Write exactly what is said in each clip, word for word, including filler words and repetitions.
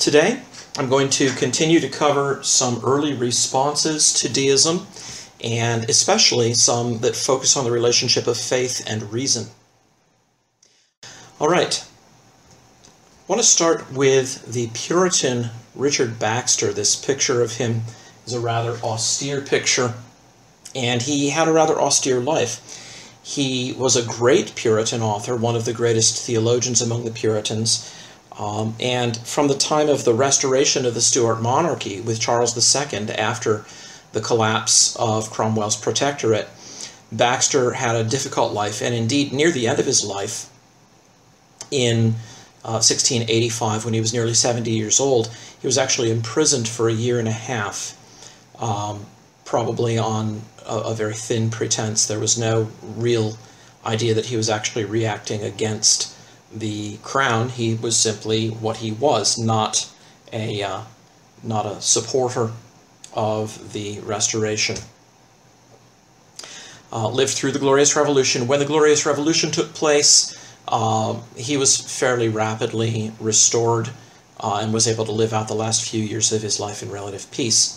Today, I'm going to continue to cover some early responses to deism, and especially some that focus on the relationship of faith and reason. All right, I want to start with the Puritan Richard Baxter. This picture of him is a rather austere picture, and he had a rather austere life. He was a great Puritan author, one of the greatest theologians among the Puritans, um, and from the time of the restoration of the Stuart monarchy with Charles the Second after the collapse of Cromwell's protectorate, Baxter had a difficult life, and indeed near the end of his life, in uh, sixteen eighty-five, when he was nearly seventy years old, he was actually imprisoned for a year and a half, um, probably on a, a very thin pretense. There was no real idea that he was actually reacting against the crown. He was simply what he was, not a, uh, not a supporter of the Restoration. Uh, lived through the Glorious Revolution. When the Glorious Revolution took place, uh, he was fairly rapidly restored uh, and was able to live out the last few years of his life in relative peace.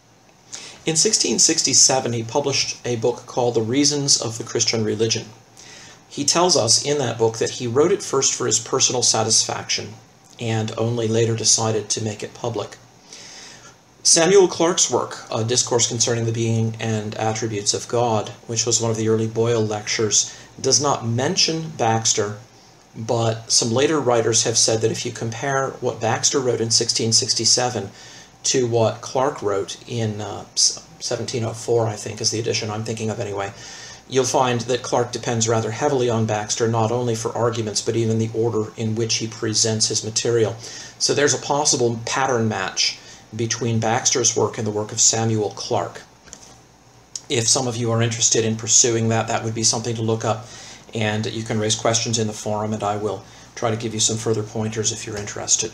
In sixteen sixty-seven, he published a book called The Reasons of the Christian Religion. He tells us in that book that he wrote it first for his personal satisfaction and only later decided to make it public. Samuel Clarke's work, A Discourse Concerning the Being and Attributes of God, which was one of the early Boyle lectures, does not mention Baxter, but some later writers have said that if you compare what Baxter wrote in sixteen sixty-seven to what Clarke wrote in uh, seventeen oh four, I think is the edition I'm thinking of anyway, you'll find that Clarke depends rather heavily on Baxter, not only for arguments, but even the order in which he presents his material. So there's a possible pattern match between Baxter's work and the work of Samuel Clarke. If some of you are interested in pursuing that, that would be something to look up, and you can raise questions in the forum, and I will try to give you some further pointers if you're interested.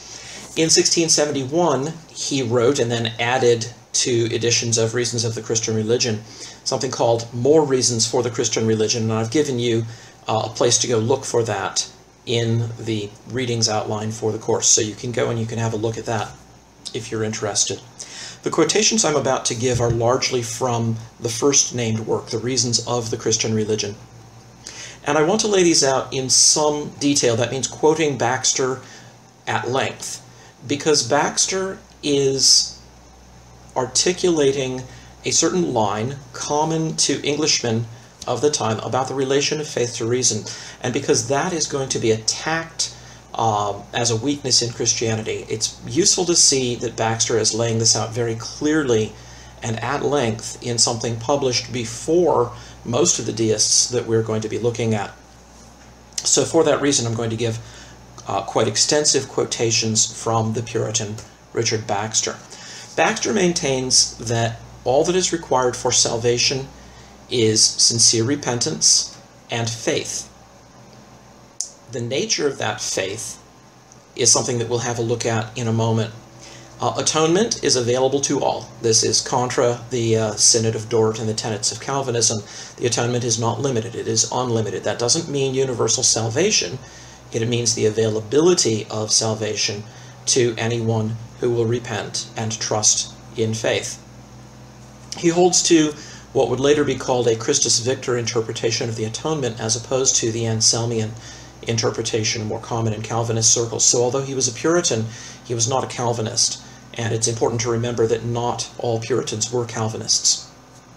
In sixteen seventy-one, he wrote and then added to editions of Reasons of the Christian Religion something called More Reasons for the Christian Religion, and I've given you uh, a place to go look for that in the readings outline for the course, so you can go and you can have a look at that if you're interested. The quotations I'm about to give are largely from the first named work, The Reasons of the Christian Religion. And I want to lay these out in some detail. That means quoting Baxter at length, because Baxter is articulating a certain line common to Englishmen of the time about the relation of faith to reason, and because that is going to be attacked um, as a weakness in Christianity, it's useful to see that Baxter is laying this out very clearly and at length in something published before most of the deists that we're going to be looking at. So for that reason, I'm going to give uh, quite extensive quotations from the Puritan Richard Baxter. Baxter maintains that all that is required for salvation is sincere repentance and faith. The nature of that faith is something that we'll have a look at in a moment. Uh, atonement is available to all. This is contra the uh, Synod of Dort and the tenets of Calvinism. The atonement is not limited, it is unlimited. That doesn't mean universal salvation. It means the availability of salvation to anyone who will repent and trust in faith. He holds to what would later be called a Christus Victor interpretation of the atonement, as opposed to the Anselmian interpretation more common in Calvinist circles. So although he was a Puritan, he was not a Calvinist, and it's important to remember that not all Puritans were Calvinists.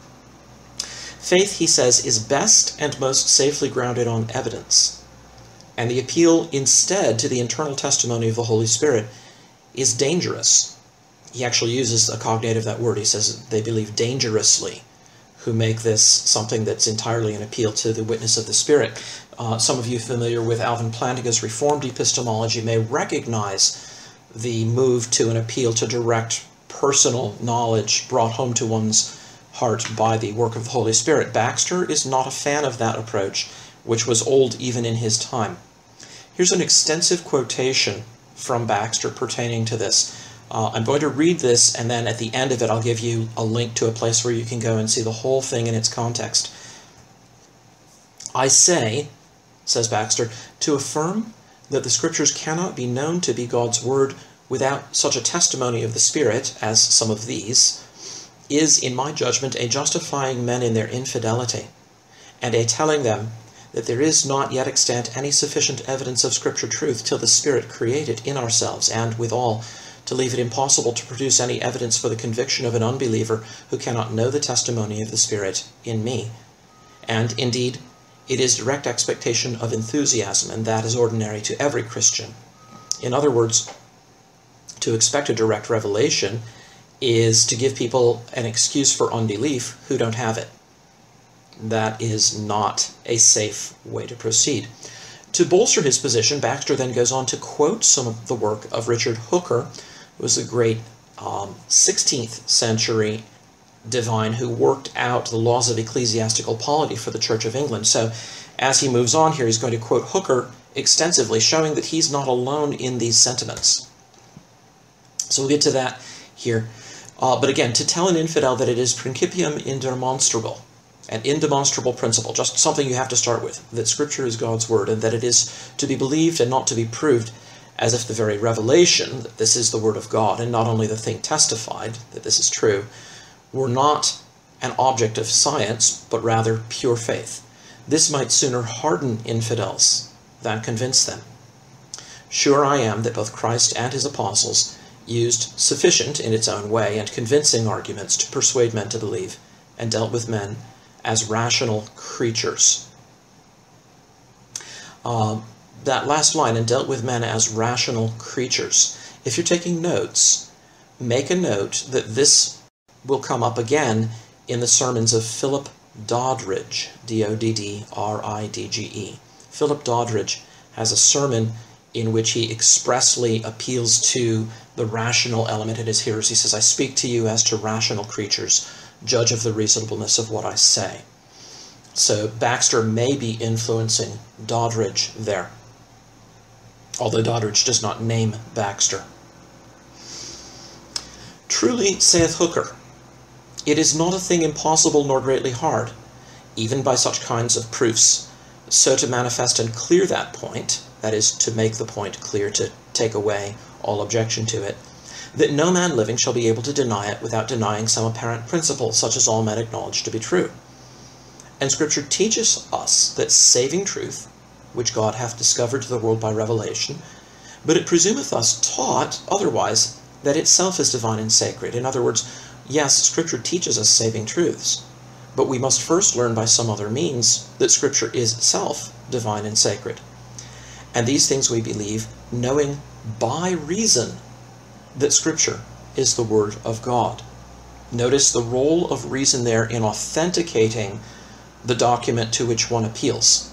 Faith, he says, is best and most safely grounded on evidence, and the appeal instead to the internal testimony of the Holy Spirit is dangerous. He actually uses a cognative of that word. He says they believe dangerously, who make this something that's entirely an appeal to the witness of the Spirit. Uh, some of you familiar with Alvin Plantinga's Reformed epistemology may recognize the move to an appeal to direct personal knowledge brought home to one's heart by the work of the Holy Spirit. Baxter is not a fan of that approach, which was old even in his time. Here's an extensive quotation from Baxter pertaining to this. Uh, I'm going to read this, and then at the end of it I'll give you a link to a place where you can go and see the whole thing in its context. I say, says Baxter, to affirm that the Scriptures cannot be known to be God's Word without such a testimony of the Spirit as some of these, is, in my judgment, a justifying men in their infidelity, and a telling them that there is not yet extant any sufficient evidence of Scripture truth till the Spirit create it in ourselves, and withal to leave it impossible to produce any evidence for the conviction of an unbeliever who cannot know the testimony of the Spirit in me. And, indeed, it is direct expectation of enthusiasm, and that is ordinary to every Christian. In other words, to expect a direct revelation is to give people an excuse for unbelief who don't have it. That is not a safe way to proceed. To bolster his position, Baxter then goes on to quote some of the work of Richard Hooker, who was a great um, sixteenth century divine who worked out the laws of ecclesiastical polity for the Church of England. So as he moves on here, he's going to quote Hooker extensively, showing that he's not alone in these sentiments. So we'll get to that here. Uh, but again, to tell an infidel that it is principium indemonstrable, an indemonstrable principle, just something you have to start with, that Scripture is God's Word, and that it is to be believed and not to be proved, as if the very revelation that this is the Word of God, and not only the thing testified that this is true, were not an object of science, but rather pure faith. This might sooner harden infidels than convince them. Sure I am that both Christ and his apostles used sufficient in its own way and convincing arguments to persuade men to believe, and dealt with men as rational creatures. Uh, that last line, and dealt with men as rational creatures. If you're taking notes, make a note that this will come up again in the sermons of Philip Doddridge, D O D D R I D G E. Philip Doddridge has a sermon in which he expressly appeals to the rational element in his hearers. He says, I speak to you as to rational creatures, judge of the reasonableness of what I say. So Baxter may be influencing Doddridge there, although Doddridge does not name Baxter. Truly, saith Hooker, it is not a thing impossible nor greatly hard, even by such kinds of proofs, so to manifest and clear that point, that is, to make the point clear, to take away all objection to it, that no man living shall be able to deny it without denying some apparent principle, such as all men acknowledge to be true. And Scripture teaches us that saving truth, which God hath discovered to the world by revelation, but it presumeth us taught otherwise, that itself is divine and sacred. In other words, yes, Scripture teaches us saving truths, but we must first learn by some other means that Scripture is itself divine and sacred. And these things we believe, knowing by reason that Scripture is the Word of God. Notice the role of reason there in authenticating the document to which one appeals.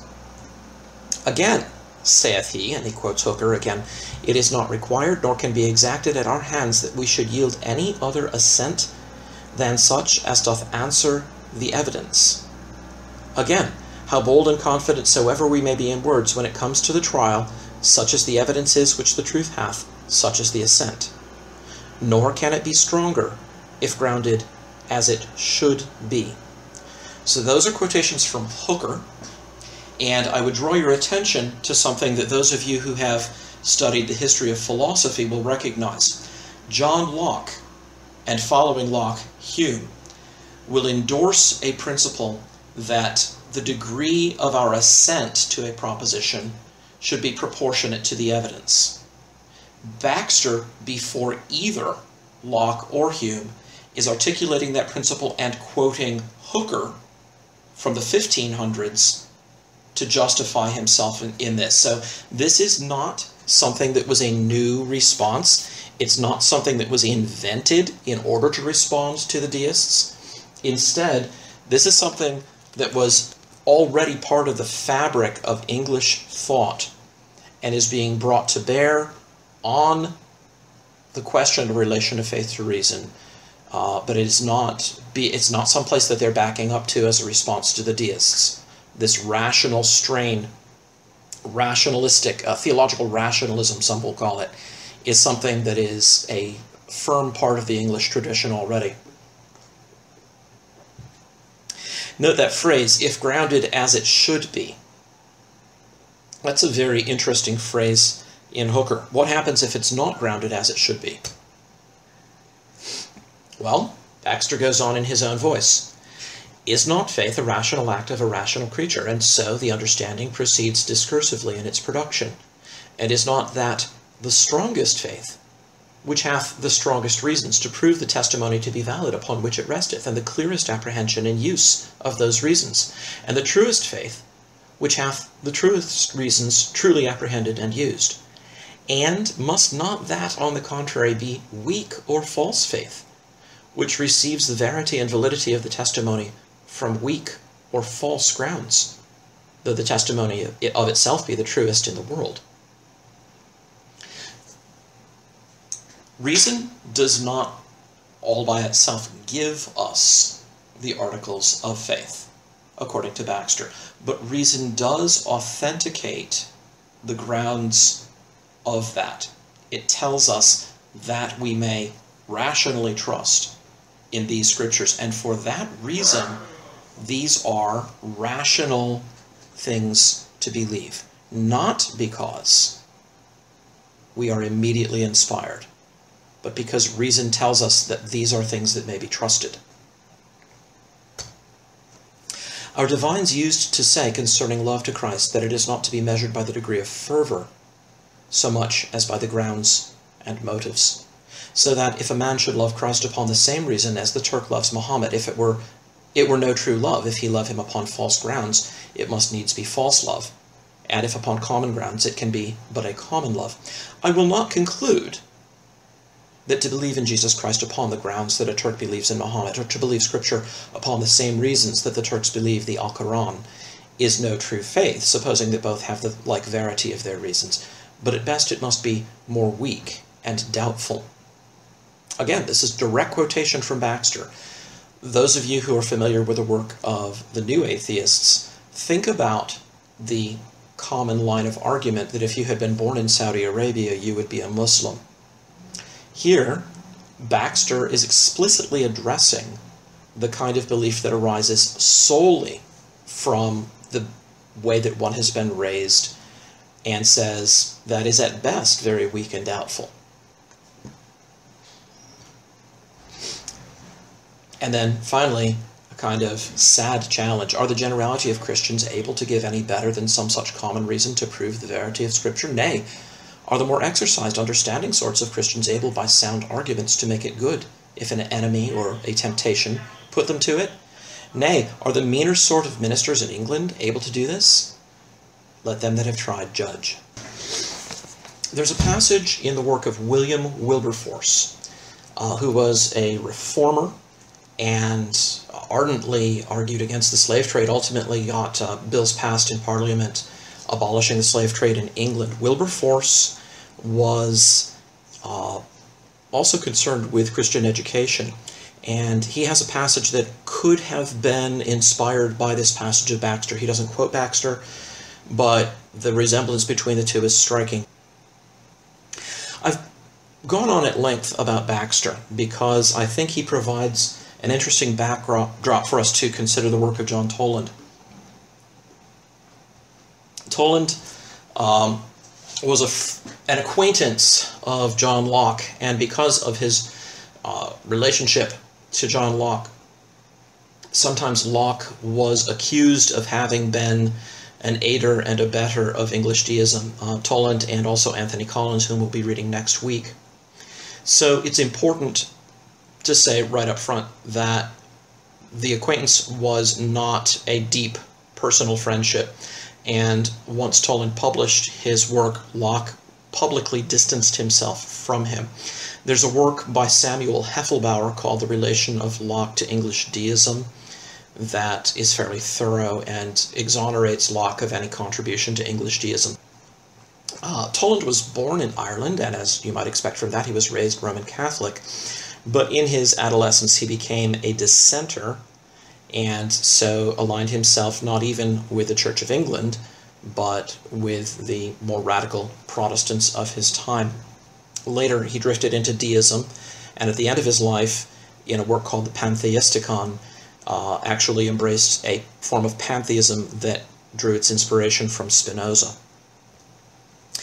Again, saith he, and he quotes Hooker again, it is not required nor can be exacted at our hands that we should yield any other assent than such as doth answer the evidence. Again, how bold and confident soever we may be in words, when it comes to the trial, such as the evidence is which the truth hath, such is the assent. Nor can it be stronger, if grounded as it should be. So those are quotations from Hooker, and I would draw your attention to something that those of you who have studied the history of philosophy will recognize. John Locke, and following Locke, Hume, will endorse a principle that the degree of our assent to a proposition should be proportionate to the evidence. Baxter, before either Locke or Hume, is articulating that principle and quoting Hooker from the fifteen hundreds to justify himself in, in this. So this is not something that was a new response. It's not something that was invented in order to respond to the deists. Instead, this is something that was already part of the fabric of English thought and is being brought to bear on the question of relation of faith to reason. Uh, but it is not be it's not someplace that they're backing up to as a response to the deists. This rational strain, rationalistic, uh, theological rationalism, some will call it, is something that is a firm part of the English tradition already. Note that phrase, if grounded as it should be. That's a very interesting phrase in Hooker. What happens if it's not grounded as it should be? Well, Baxter goes on in his own voice. Is not faith a rational act of a rational creature, and so the understanding proceeds discursively in its production? And is not that the strongest faith, which hath the strongest reasons to prove the testimony to be valid upon which it resteth, and the clearest apprehension and use of those reasons, and the truest faith, which hath the truest reasons truly apprehended and used? And must not that, on the contrary, be weak or false faith, which receives the verity and validity of the testimony from weak or false grounds, though the testimony of itself be the truest in the world? Reason does not all by itself give us the articles of faith, according to Baxter, but reason does authenticate the grounds of that. It tells us that we may rationally trust in these scriptures, and for that reason, these are rational things to believe, not because we are immediately inspired, but because reason tells us that these are things that may be trusted. Our divines used to say concerning love to Christ that it is not to be measured by the degree of fervor, so much as by the grounds and motives. So that if a man should love Christ upon the same reason as the Turk loves Muhammad, if it were it were no true love, if he love him upon false grounds, it must needs be false love. And if upon common grounds, it can be but a common love. I will not conclude that to believe in Jesus Christ upon the grounds that a Turk believes in Muhammad, or to believe Scripture upon the same reasons that the Turks believe the Al-Quran, is no true faith, supposing that both have the like verity of their reasons. But at best it must be more weak and doubtful. Again, this is direct quotation from Baxter. Those of you who are familiar with the work of the new atheists, think about the common line of argument that if you had been born in Saudi Arabia, you would be a Muslim. Here, Baxter is explicitly addressing the kind of belief that arises solely from the way that one has been raised, and says that is at best very weak and doubtful. And then finally, a kind of sad challenge. Are the generality of Christians able to give any better than some such common reason to prove the verity of Scripture? Nay. Are the more exercised, understanding sorts of Christians able by sound arguments to make it good, if an enemy or a temptation put them to it? Nay, are the meaner sort of ministers in England able to do this? Let them that have tried judge. There's a passage in the work of William Wilberforce, uh, who was a reformer and ardently argued against the slave trade, ultimately got uh, bills passed in Parliament abolishing the slave trade in England. Wilberforce was uh, also concerned with Christian education, and he has a passage that could have been inspired by this passage of Baxter. He doesn't quote Baxter, but the resemblance between the two is striking. I've gone on at length about Baxter because I think he provides an interesting backdrop for us to consider the work of John Toland. Toland um, was a f an acquaintance of John Locke, and because of his uh, relationship to John Locke, sometimes Locke was accused of having been an aider and abettor of English deism. Uh, Toland and also Anthony Collins, whom we'll be reading next week. So it's important to say right up front that the acquaintance was not a deep personal friendship, and once Toland published his work, Locke publicly distanced himself from him. There's a work by Samuel Heffelbauer called The Relation of Locke to English Deism that is fairly thorough and exonerates Locke of any contribution to English deism. Uh, Toland was born in Ireland, and as you might expect from that, he was raised Roman Catholic. But in his adolescence, he became a dissenter, and so aligned himself not even with the Church of England, but with the more radical Protestants of his time. Later, he drifted into deism, and at the end of his life, in a work called the Pantheisticon, uh, actually embraced a form of pantheism that drew its inspiration from Spinoza.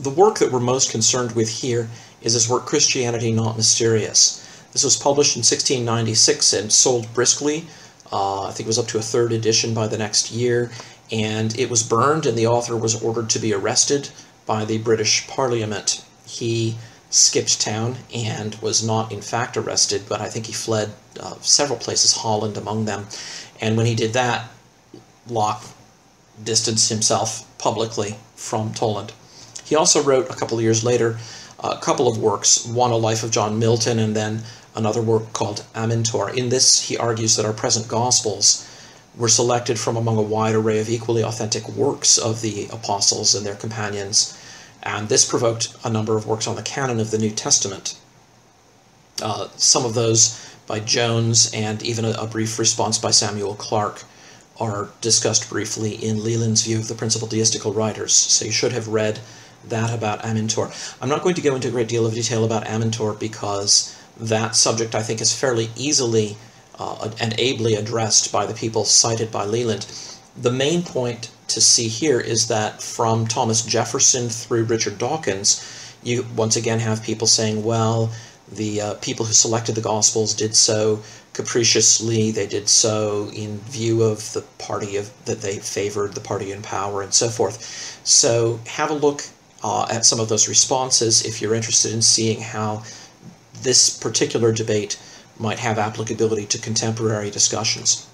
The work that we're most concerned with here is his work Christianity Not Mysterious. This was published in sixteen ninety-six and sold briskly. Uh, I think it was up to a third edition by the next year, and it was burned, and the author was ordered to be arrested by the British Parliament. He skipped town and was not in fact arrested, but I think he fled uh, several places, Holland among them, and when he did that, Locke distanced himself publicly from Toland. He also wrote a couple of years later a couple of works, one A Life of John Milton and then another work called Amintor. In this he argues that our present Gospels were selected from among a wide array of equally authentic works of the apostles and their companions, and this provoked a number of works on the canon of the New Testament. Uh, some of those by Jones and even a, a brief response by Samuel Clarke are discussed briefly in Leland's view of the principal deistical writers, so you should have read that about Amintor. I'm not going to go into a great deal of detail about Amintor because that subject I think is fairly easily uh, and ably addressed by the people cited by Leland. The main point to see here is that from Thomas Jefferson through Richard Dawkins, you once again have people saying, well, the uh, people who selected the Gospels did so capriciously, they did so in view of the party of that they favored, the party in power, and so forth. So have a look uh, at some of those responses if you're interested in seeing how this particular debate might have applicability to contemporary discussions.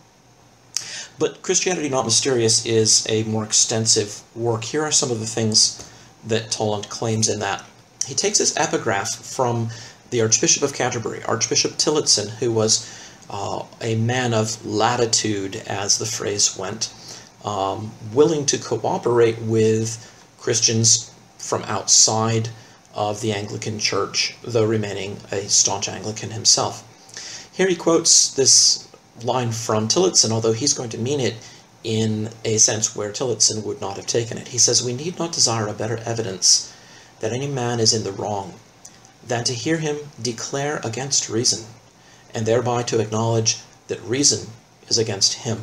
But Christianity Not Mysterious is a more extensive work. Here are some of the things that Toland claims in that. He takes his epigraph from the Archbishop of Canterbury, Archbishop Tillotson, who was uh, a man of latitude, as the phrase went, um, willing to cooperate with Christians from outside of the Anglican Church, though remaining a staunch Anglican himself. Here he quotes this line from Tillotson, although he's going to mean it in a sense where Tillotson would not have taken it. He says, "We need not desire a better evidence that any man is in the wrong than to hear him declare against reason, and thereby to acknowledge that reason is against him."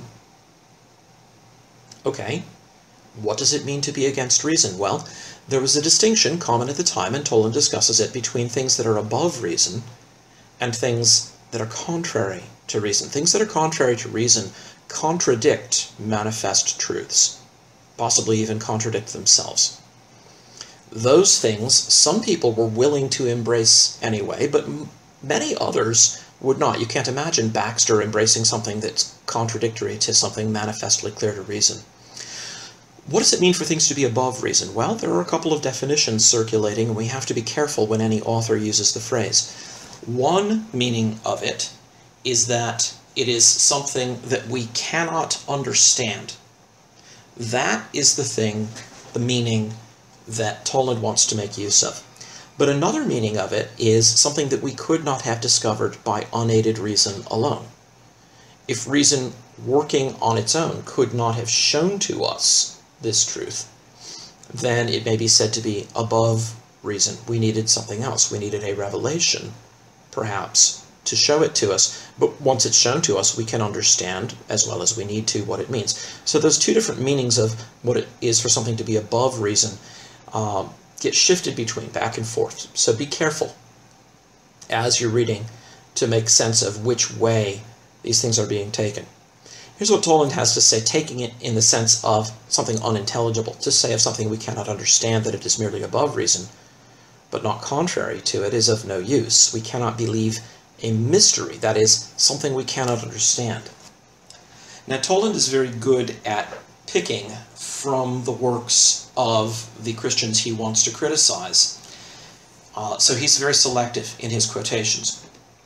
Okay, what does it mean to be against reason? Well, there was a distinction common at the time, and Toland discusses it, between things that are above reason and things that are contrary to reason. Things that are contrary to reason contradict manifest truths, possibly even contradict themselves. Those things some people were willing to embrace anyway, but many others would not. You can't imagine Baxter embracing something that's contradictory to something manifestly clear to reason. What does it mean for things to be above reason? Well, there are a couple of definitions circulating, and we have to be careful when any author uses the phrase. One meaning of it is that it is something that we cannot understand. That is the thing, the meaning that Toland wants to make use of. But another meaning of it is something that we could not have discovered by unaided reason alone. If reason working on its own could not have shown to us this truth, then it may be said to be above reason. We needed something else. We needed a revelation, perhaps, to show it to us. But once it's shown to us, we can understand, as well as we need to, what it means. So those two different meanings of what it is for something to be above reason um, get shifted between, back and forth. So be careful as you're reading to make sense of which way these things are being taken. Here's what Toland has to say, taking it in the sense of something unintelligible. To say of something we cannot understand that it is merely above reason, but not contrary to it, is of no use. We cannot believe a mystery, that is, something we cannot understand. Now, Toland is very good at picking from the works of the Christians he wants to criticize. Uh, so he's very selective in his quotations.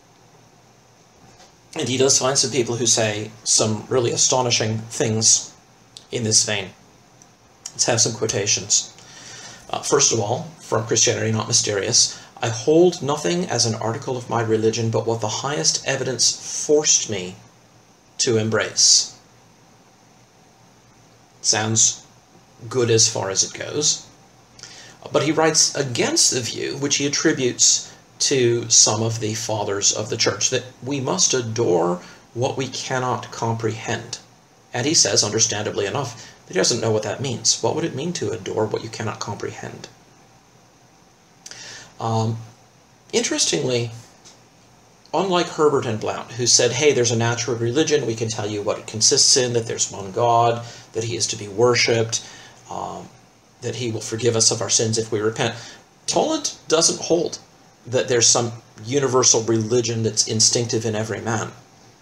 And he does find some people who say some really astonishing things in this vein. Let's have some quotations. Uh, first of all, from Christianity Not Mysterious, "I hold nothing as an article of my religion but what the highest evidence forced me to embrace." Sounds good as far as it goes. But he writes against the view, which he attributes to some of the fathers of the church, that we must adore what we cannot comprehend. And he says, understandably enough, that he doesn't know what that means. What would it mean to adore what you cannot comprehend? Um, interestingly, unlike Herbert and Blount, who said, hey, there's a natural religion, we can tell you what it consists in, that there's one God, that he is to be worshipped, um, that he will forgive us of our sins if we repent, Toland doesn't hold that there's some universal religion that's instinctive in every man.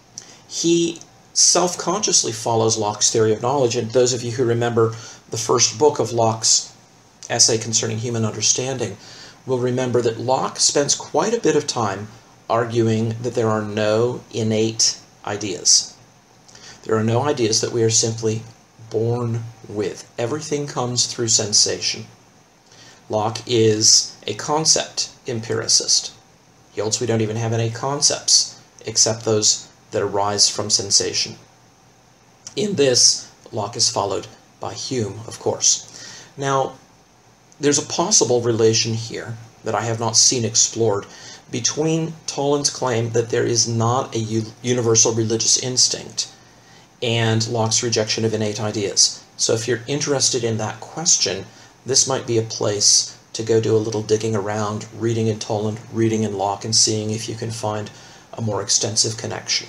He self-consciously follows Locke's theory of knowledge, and those of you who remember the first book of Locke's essay concerning human understanding will remember that Locke spends quite a bit of time arguing that there are no innate ideas. There are no ideas that we are simply born with. Everything comes through sensation. Locke is a concept empiricist. He holds we don't even have any concepts except those that arise from sensation. In this, Locke is followed by Hume, of course. Now, there's a possible relation here that I have not seen explored between Toland's claim that there is not a universal religious instinct and Locke's rejection of innate ideas. So if you're interested in that question, this might be a place to go do a little digging around, reading in Toland, reading in Locke, and seeing if you can find a more extensive connection.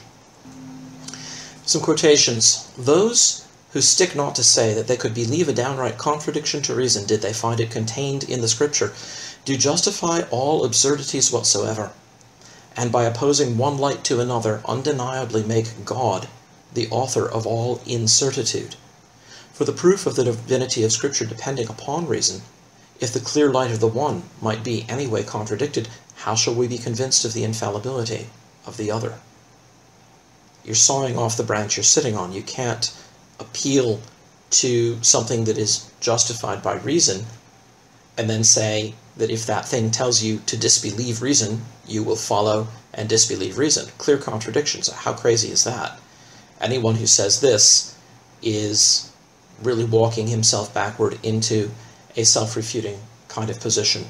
Some quotations. Those who stick not to say that they could believe a downright contradiction to reason did they find it contained in the Scripture, do justify all absurdities whatsoever, and by opposing one light to another undeniably make God the author of all incertitude. For the proof of the divinity of Scripture depending upon reason, if the clear light of the one might be any way contradicted, how shall we be convinced of the infallibility of the other? You're sawing off the branch you're sitting on. You can't appeal to something that is justified by reason and then say that if that thing tells you to disbelieve reason, you will follow and disbelieve reason. Clear contradictions. How crazy is that? Anyone who says this is really walking himself backward into a self-refuting kind of position.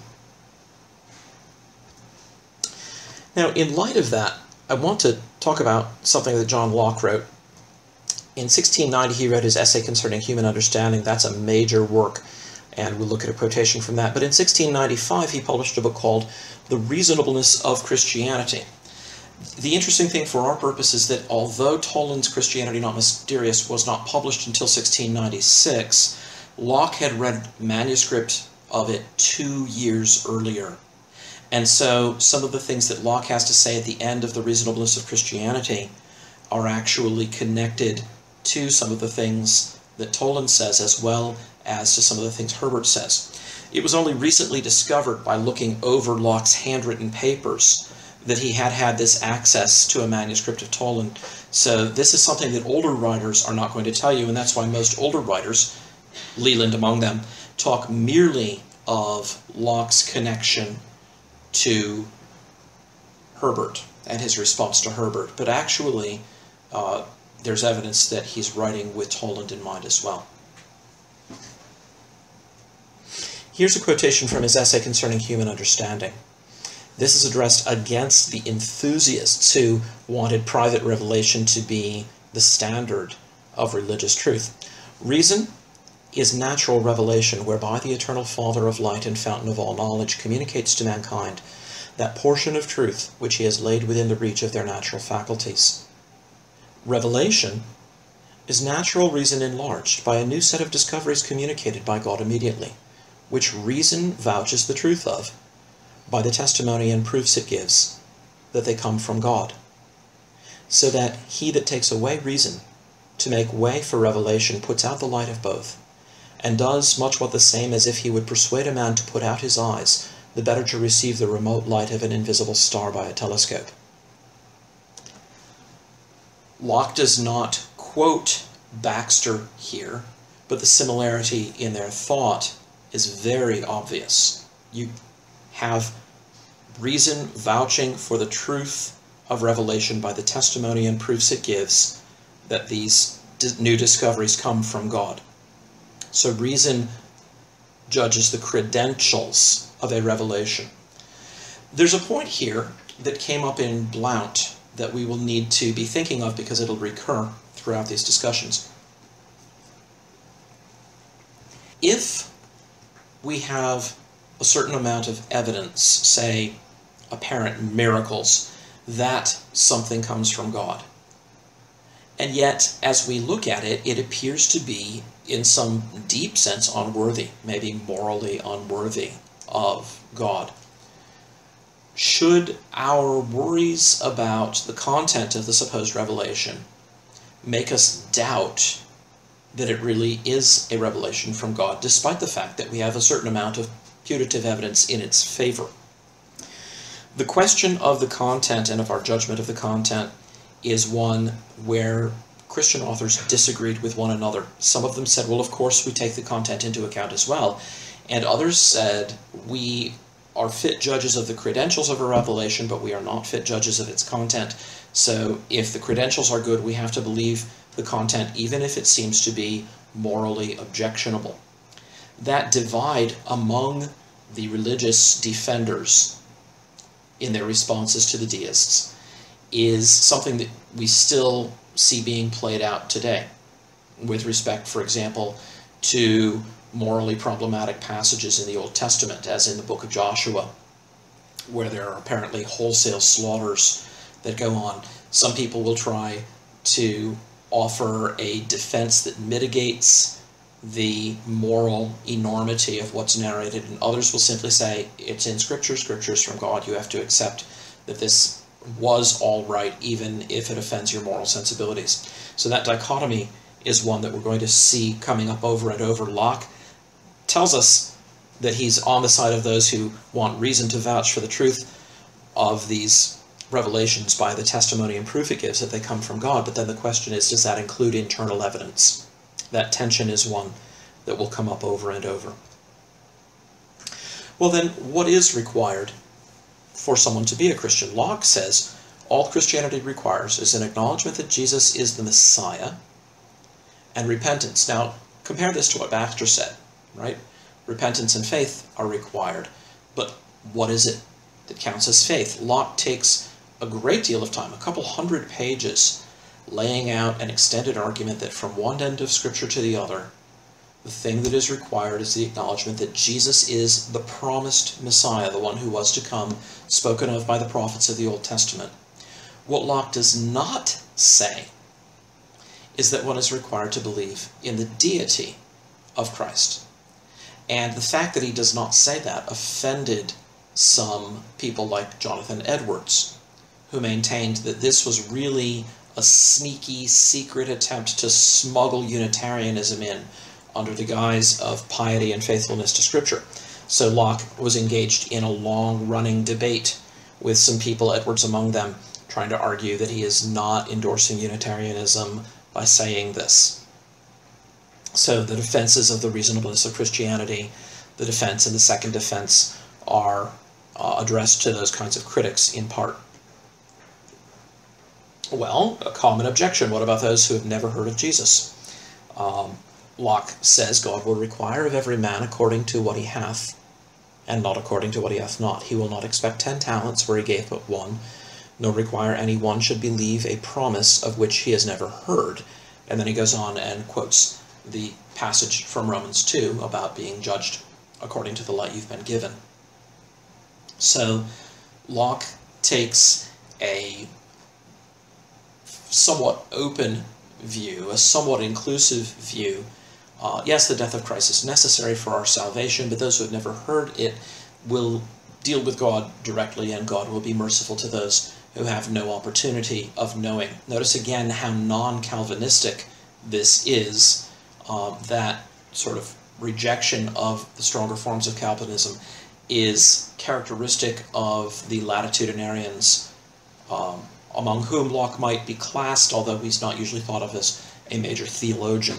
Now, in light of that, I want to talk about something that John Locke wrote. In sixteen ninety, he wrote his essay concerning human understanding. That's a major work, and we'll look at a quotation from that. But in sixteen ninety-five, he published a book called The Reasonableness of Christianity. The interesting thing for our purpose is that although Toland's Christianity Not Mysterious was not published until sixteen ninety-six, Locke had read manuscript of it two years earlier. And so some of the things that Locke has to say at the end of The Reasonableness of Christianity are actually connected to some of the things that Toland says, as well as to some of the things Herbert says. It was only recently discovered by looking over Locke's handwritten papers that he had had this access to a manuscript of Toland. So this is something that older writers are not going to tell you, and that's why most older writers, Leland among them, talk merely of Locke's connection to Herbert and his response to Herbert. But actually, uh, there's evidence that he's writing with Toland in mind as well. Here's a quotation from his essay concerning human understanding. This is addressed against the enthusiasts who wanted private revelation to be the standard of religious truth. Reason is natural revelation whereby the eternal Father of light and fountain of all knowledge communicates to mankind that portion of truth which he has laid within the reach of their natural faculties. Revelation is natural reason enlarged by a new set of discoveries communicated by God immediately, which reason vouches the truth of by the testimony and proofs it gives that they come from God, so that he that takes away reason to make way for revelation puts out the light of both, and does much what the same as if he would persuade a man to put out his eyes, the better to receive the remote light of an invisible star by a telescope. Locke does not quote Baxter here, but the similarity in their thought is very obvious. You have reason vouching for the truth of revelation by the testimony and proofs it gives that these new discoveries come from God. So reason judges the credentials of a revelation. There's a point here that came up in Blount that we will need to be thinking of because it'll recur throughout these discussions. If we have a certain amount of evidence, say apparent miracles, that something comes from God. And yet, as we look at it, it appears to be, in some deep sense, unworthy, maybe morally unworthy of God. Should our worries about the content of the supposed revelation make us doubt that it really is a revelation from God, despite the fact that we have a certain amount of putative evidence in its favor? The question of the content and of our judgment of the content is one where Christian authors disagreed with one another. Some of them said, well, of course, we take the content into account as well. And others said, we are fit judges of the credentials of a revelation, but we are not fit judges of its content. So if the credentials are good, we have to believe the content, even if it seems to be morally objectionable. That divide among the religious defenders in their responses to the deists is something that we still see being played out today, with respect, for example, to morally problematic passages in the Old Testament, as in the book of Joshua, where there are apparently wholesale slaughters that go on. Some people will try to offer a defense that mitigates the moral enormity of what's narrated, and others will simply say, it's in Scripture, Scripture is from God, you have to accept that this was all right, even if it offends your moral sensibilities. So that dichotomy is one that we're going to see coming up over and over. Locke tells us that he's on the side of those who want reason to vouch for the truth of these revelations by the testimony and proof it gives that they come from God, but then the question is, does that include internal evidence? That tension is one that will come up over and over. Well then, what is required for someone to be a Christian? Locke says, all Christianity requires is an acknowledgement that Jesus is the Messiah and repentance. Now, compare this to what Baxter said, right? Repentance and faith are required, but what is it that counts as faith? Locke takes a great deal of time, a couple hundred pages, laying out an extended argument that from one end of Scripture to the other, the thing that is required is the acknowledgement that Jesus is the promised Messiah, the one who was to come, spoken of by the prophets of the Old Testament. What Locke does not say is that one is required to believe in the deity of Christ. And the fact that he does not say that offended some people like Jonathan Edwards, who maintained that this was really a sneaky, secret attempt to smuggle Unitarianism in under the guise of piety and faithfulness to Scripture. So Locke was engaged in a long-running debate with some people, Edwards among them, trying to argue that he is not endorsing Unitarianism by saying this. So the defenses of the reasonableness of Christianity, the defense and the second defense, are uh, addressed to those kinds of critics in part. Well, a common objection, what about those who have never heard of Jesus? Um, Locke says God will require of every man according to what he hath, and not according to what he hath not. He will not expect ten talents where he gave but one, nor require any one should believe a promise of which he has never heard. And then he goes on and quotes the passage from Romans two about being judged according to the light you've been given. So Locke takes a somewhat open view, a somewhat inclusive view. Uh, yes, the death of Christ is necessary for our salvation, but those who have never heard it will deal with God directly, and God will be merciful to those who have no opportunity of knowing. Notice again how non-Calvinistic this is, uh, that sort of rejection of the stronger forms of Calvinism is characteristic of the latitudinarians, um, among whom Locke might be classed, although he's not usually thought of as a major theologian.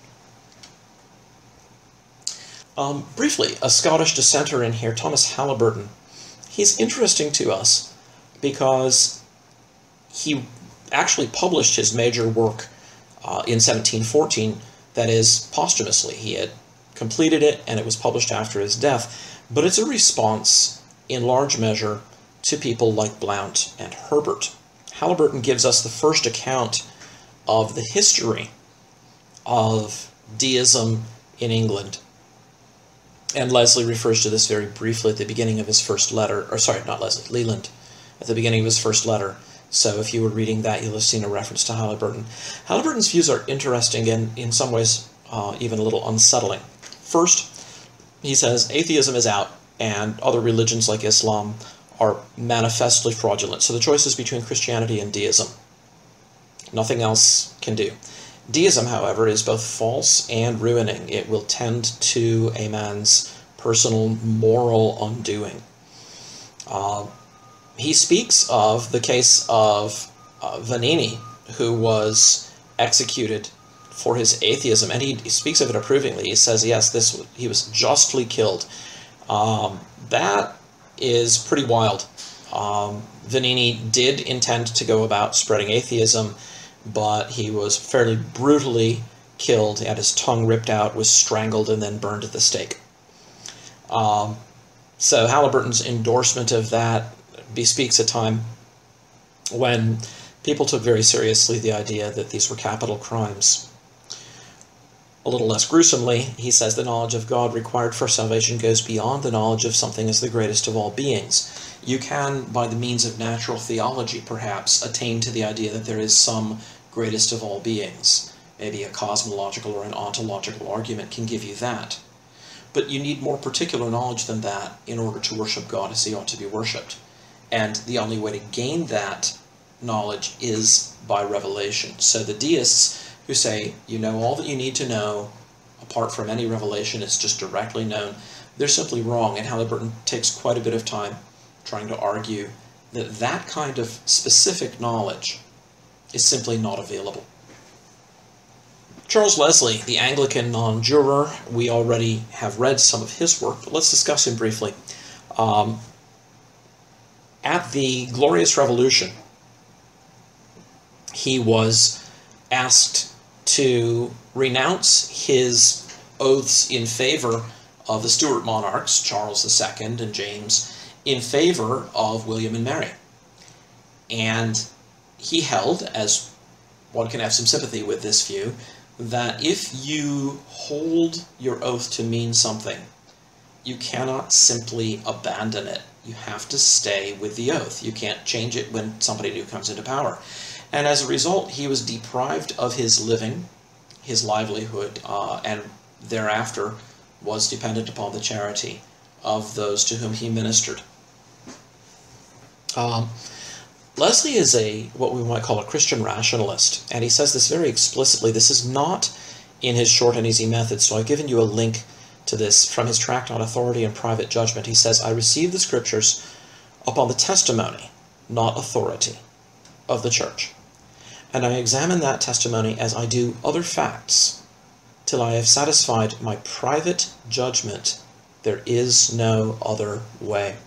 Um, briefly, a Scottish dissenter in here, Thomas Haliburton. He's interesting to us because he actually published his major work uh, in seventeen fourteen, that is, posthumously. He had completed it, and it was published after his death, but it's a response, in large measure, to people like Blount and Herbert. Haliburton gives us the first account of the history of deism in England. And Leslie refers to this very briefly at the beginning of his first letter, or sorry, not Leslie, Leland, at the beginning of his first letter. So if you were reading that, you'll have seen a reference to Halliburton. Halliburton's views are interesting and in some ways uh, even a little unsettling. First, he says atheism is out and other religions like Islam are manifestly fraudulent. So the choice is between Christianity and deism. Nothing else can do. Deism, however, is both false and ruining. It will tend to a man's personal moral undoing. Uh, he speaks of the case of uh, Vanini, who was executed for his atheism, and he, he speaks of it approvingly. He says, yes, this he was justly killed. Um, that is pretty wild. Um, Vanini did intend to go about spreading atheism, but he was fairly brutally killed. He had his tongue ripped out, was strangled, and then burned at the stake. Um, so Halliburton's endorsement of that bespeaks a time when people took very seriously the idea that these were capital crimes. A little less gruesomely, he says the knowledge of God required for salvation goes beyond the knowledge of something as the greatest of all beings. You can, by the means of natural theology, perhaps, attain to the idea that there is some greatest of all beings. Maybe a cosmological or an ontological argument can give you that. But you need more particular knowledge than that in order to worship God as he ought to be worshipped. And the only way to gain that knowledge is by revelation. So the deists who say, you know all that you need to know, apart from any revelation, it's just directly known, they're simply wrong, and Halliburton takes quite a bit of time trying to argue that that kind of specific knowledge is simply not available. Charles Leslie, the Anglican non-juror, we already have read some of his work, but let's discuss him briefly. Um, at the Glorious Revolution, he was asked to renounce his oaths in favor of the Stuart monarchs, Charles the Second and James, in favor of William and Mary. And he held, as one can have some sympathy with this view, that if you hold your oath to mean something, you cannot simply abandon it. You have to stay with the oath. You can't change it when somebody new comes into power. And as a result, he was deprived of his living, his livelihood, uh, and thereafter was dependent upon the charity of those to whom he ministered. Um, Leslie is a what we might call a Christian rationalist, and he says this very explicitly. This is not in his Short and Easy Method, so I've given you a link to this from his tract on authority and private judgment. He says, I receive the scriptures upon the testimony, not authority, of the church. And I examine that testimony as I do other facts, till I have satisfied my private judgment. There is no other way.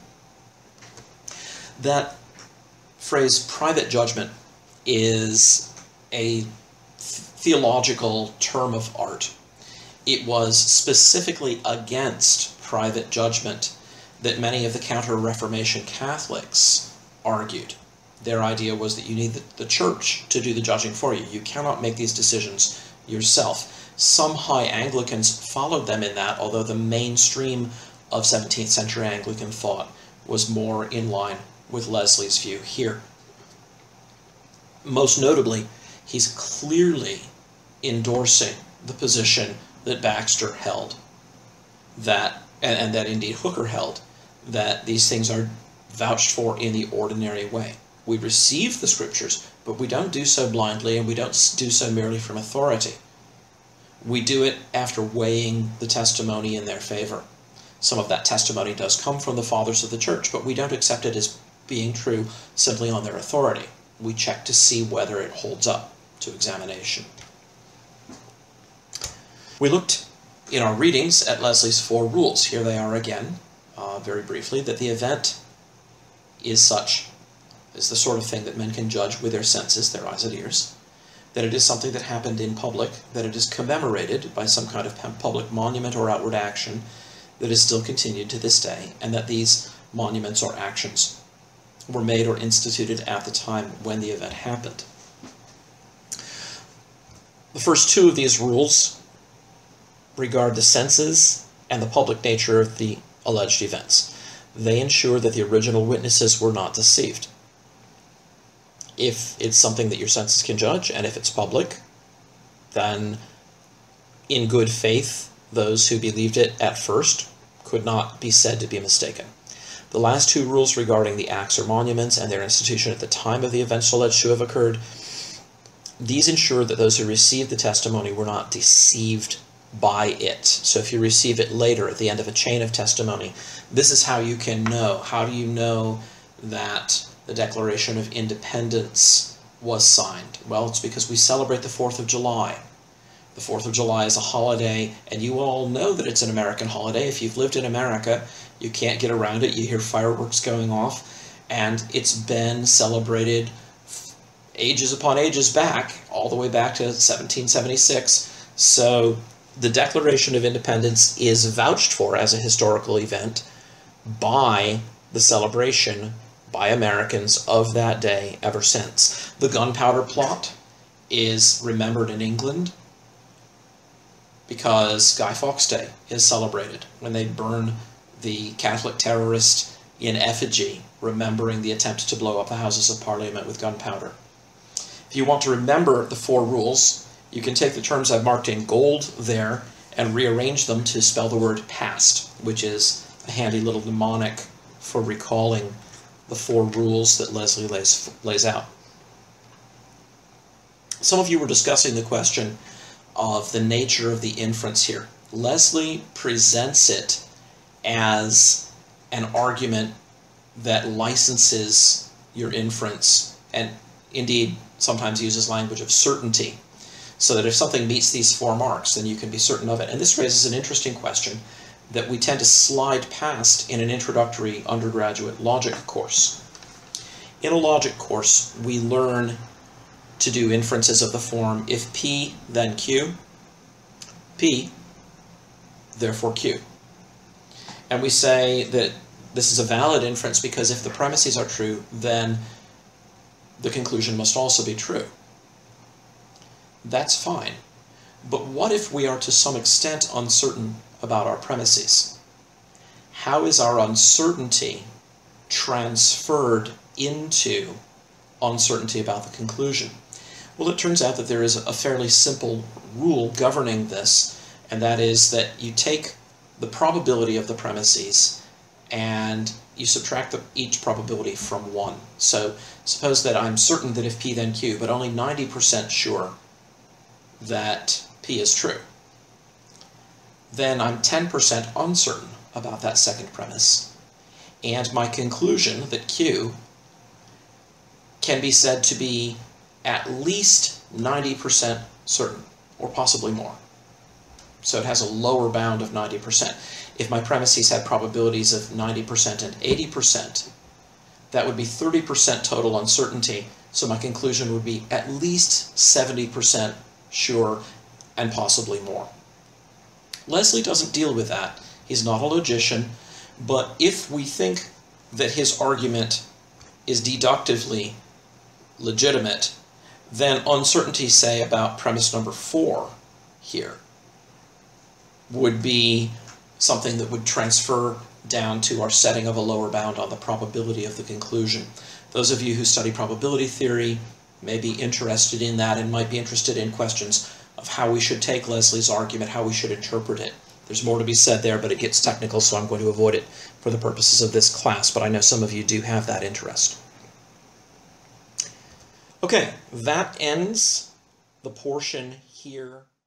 That phrase, private judgment, is a theological term of art. It was specifically against private judgment that many of the Counter-Reformation Catholics argued. Their idea was that you need the, the church to do the judging for you. You cannot make these decisions yourself. Some high Anglicans followed them in that, although the mainstream of seventeenth century Anglican thought was more in line with Leslie's view here. Most notably, he's clearly endorsing the position that Baxter held, that and, and that indeed Hooker held, that these things are vouched for in the ordinary way. We receive the scriptures, but we don't do so blindly, and we don't do so merely from authority. We do it after weighing the testimony in their favor. Some of that testimony does come from the fathers of the church, but we don't accept it as being true simply on their authority. We check to see whether it holds up to examination. We looked in our readings at Leslie's four rules. Here they are again, uh, very briefly, that the event is such, is the sort of thing that men can judge with their senses, their eyes and ears, that it is something that happened in public, that it is commemorated by some kind of public monument or outward action that is still continued to this day, and that these monuments or actions were made or instituted at the time when the event happened. The first two of these rules regard the senses and the public nature of the alleged events. They ensure that the original witnesses were not deceived. If it's something that your senses can judge, and if it's public, then in good faith, those who believed it at first could not be said to be mistaken. The last two rules regarding the acts or monuments and their institution at the time of the events alleged to have occurred, these ensure that those who received the testimony were not deceived by it. So if you receive it later at the end of a chain of testimony, this is how you can know. How do you know that the Declaration of Independence was signed? Well, it's because we celebrate the fourth of July. The fourth of July is a holiday, and you all know that it's an American holiday. If you've lived in America, you can't get around it. You hear fireworks going off, and it's been celebrated ages upon ages back, all the way back to seventeen seventy-six. So the Declaration of Independence is vouched for as a historical event by the celebration by Americans of that day ever since. The Gunpowder Plot is remembered in England because Guy Fawkes Day is celebrated when they burn the Catholic terrorist in effigy, remembering the attempt to blow up the Houses of Parliament with gunpowder. If you want to remember the four rules, you can take the terms I've marked in gold there and rearrange them to spell the word past, which is a handy little mnemonic for recalling the four rules that Leslie lays, lays out. Some of you were discussing the question of the nature of the inference here. Leslie presents it as an argument that licenses your inference, and indeed sometimes uses language of certainty, so that if something meets these four marks, then you can be certain of it. And this raises an interesting question that we tend to slide past in an introductory undergraduate logic course. In a logic course, we learn to do inferences of the form, if P, then Q, P, therefore Q. And we say that this is a valid inference because if the premises are true, then the conclusion must also be true. That's fine. But what if we are to some extent uncertain about our premises? How is our uncertainty transferred into uncertainty about the conclusion? Well, it turns out that there is a fairly simple rule governing this, and that is that you take the probability of the premises and you subtract the, each probability from one. So suppose that I'm certain that if P then Q, but only ninety percent sure that P is true. Then I'm ten percent uncertain about that second premise, and my conclusion that Q can be said to be at least ninety percent certain, or possibly more. So it has a lower bound of ninety percent. If my premises had probabilities of ninety percent and eighty percent, that would be thirty percent total uncertainty, so my conclusion would be at least seventy percent sure and possibly more. Leslie doesn't deal with that. He's not a logician, but if we think that his argument is deductively legitimate, then uncertainty, say, about premise number four here would be something that would transfer down to our setting of a lower bound on the probability of the conclusion. Those of you who study probability theory may be interested in that and might be interested in questions of how we should take Leslie's argument, how we should interpret it. There's more to be said there, but it gets technical, so I'm going to avoid it for the purposes of this class, but I know some of you do have that interest. Okay, that ends the portion here.